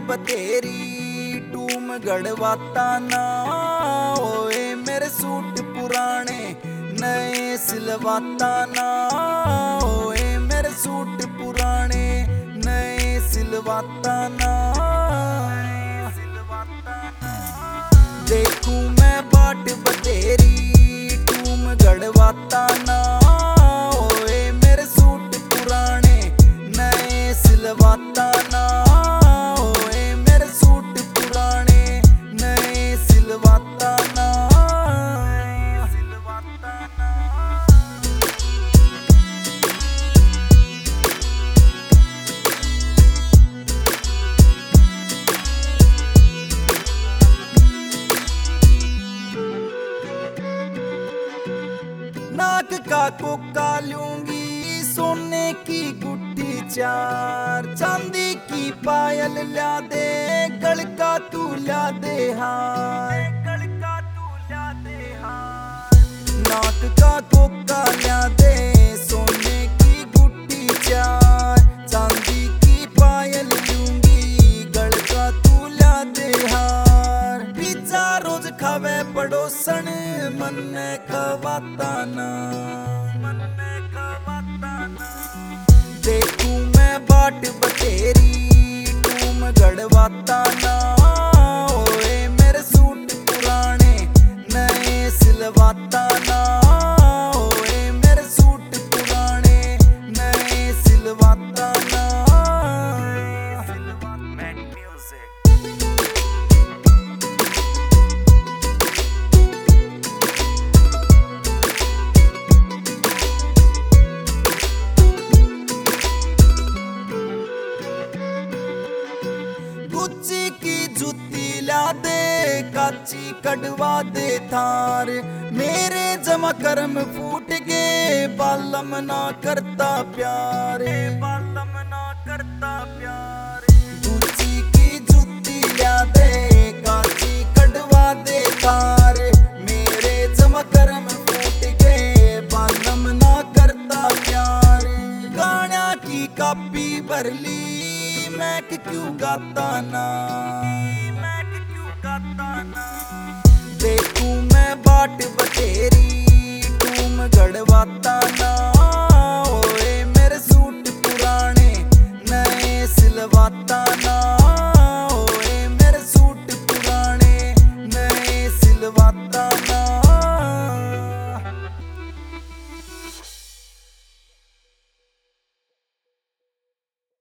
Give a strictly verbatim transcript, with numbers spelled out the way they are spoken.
बतेरी टूम गढ़वाता ना। ओए मेरे सूट पुराने नए सिलवाता ना। ओए मेरे सूट पुराने नए सिलवाता ना। देखूं मैं बाट बतेरी टूम गढ़वाता ना। ओए मेरे सूट पुराने नए सिलवाता ना। ओए मेरे सूट पुराने नए सिलवाता ना। नाक का कोका लूंगी सोने की गुट्टी चार। चांदी की पायल ला दे गल का तू ला दे हार। नाक का कोका ला दे सोने की गुट्टी चार। चांदी की पायल लूंगी गल का तू ला दे हार। पिज्जा रोज खावे पड़ोसन मन खवाता ना। देखूं मैं बाट बतेरी टूम गढ़वाता ना। ओए मेरे सूट पुराने नए सिलवाता ना। ओए मेरे सूट पुराने नए सिलवाता ना। गुच्ची की जूती ला दे काची कड़वा दे थार। मेरे जमा कर्म फूट गए बालम ना करता प्यार। बालम ना करता प्यार। गुच्ची की जूती ला दे काची कड़वा दे थार। मेरे जमा कर्म फूट गए बालम ना करता प्यार। गाना की कापी भर ली मैं क्यों गाता ना।